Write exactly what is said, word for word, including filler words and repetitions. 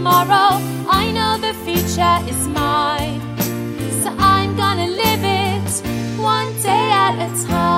tomorrow. I know the future is mine, so I'm gonna live it one day at a time.